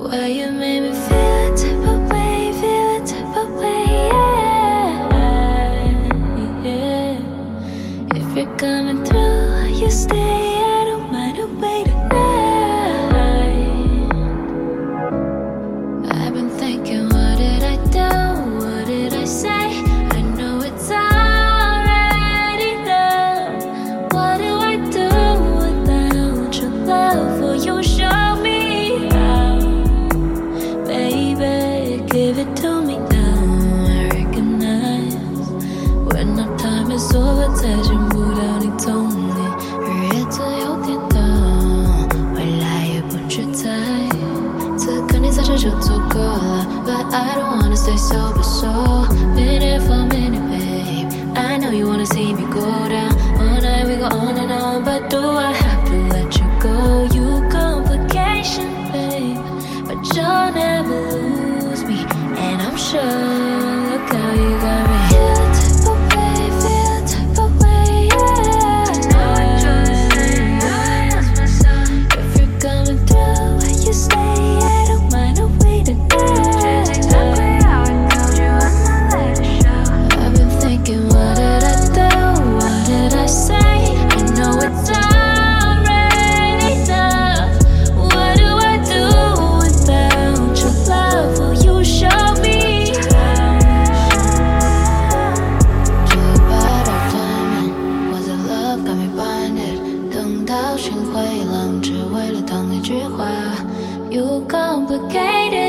Why you made me feel a type of way, feel a type of way, yeah. If you're coming through, you stay, I don't mind a way tonight. I've been thinking, what did I do, what did I say? I know it's already done. What do I do without your love? Will you show me how? Baby, give it to me now. I recognize when our time is over,再全部到你痛里，日子有点短，未来也不去猜。此刻你在这就足够了 ，But I don't wanna stay sober, so minute for minute, babe. I know you wanna see me go down. All night we go on and on, but do I have to let you go? You complication, babe, but you'll never lose me, and I'm sure. Look how you got me. Feel the type of way, feel the type of way, yeah. I know I just lost myself. If you're coming through, you stay. I don't mind a way to die. Exactly how I told you, I'm not let it show. I've been thinking, what did I do? What did I say? I know it's already done. What do I do without your love? Will you show me how? Too bad our timing. Was it love got me blinded? 等到心灰意冷，只为了等一句话。You complicated.